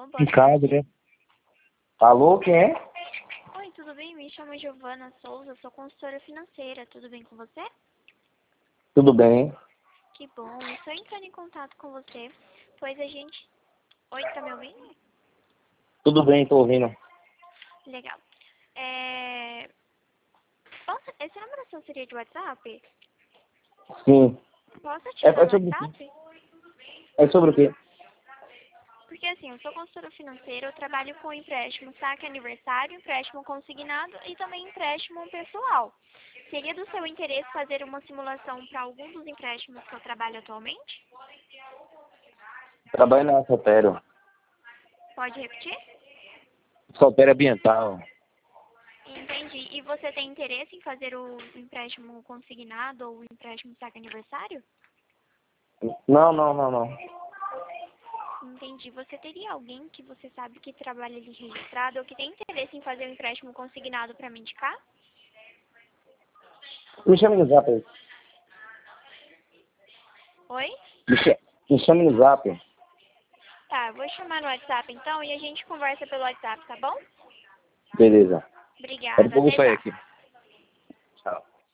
Alô, Em boa casa, tarde. né? Alô, quem é? Oi, tudo bem? Me chamo Giovana Souza, sou consultora financeira. Tudo bem com você? Tudo bem? Que bom. Estou entrando em contato com você, pois a gente... Oi, tá me ouvindo? Tudo bem, tô ouvindo. Legal. Esse número seu seria de WhatsApp? Sim. Posso te É, chamar é no sobre o quê? WhatsApp? É sobre o quê? Porque assim, eu sou consultora financeira, eu trabalho com empréstimo saque aniversário, empréstimo consignado e também empréstimo pessoal. Seria do seu interesse fazer uma simulação para algum dos empréstimos que eu trabalho atualmente? Trabalho na Soltério. Pode repetir? Soltério ambiental. Entendi. E você tem interesse em fazer o empréstimo consignado ou o empréstimo saque aniversário? Não. Entendi. Você teria alguém que você sabe que trabalha ali registrado ou que tem interesse em fazer o empréstimo consignado para me indicar? Me chame no zap aí. Oi? Me chame no zap. Tá, eu vou chamar no WhatsApp então e a gente conversa pelo WhatsApp, tá bom? Beleza. Obrigada, Depois eu vou até sair já. aqui.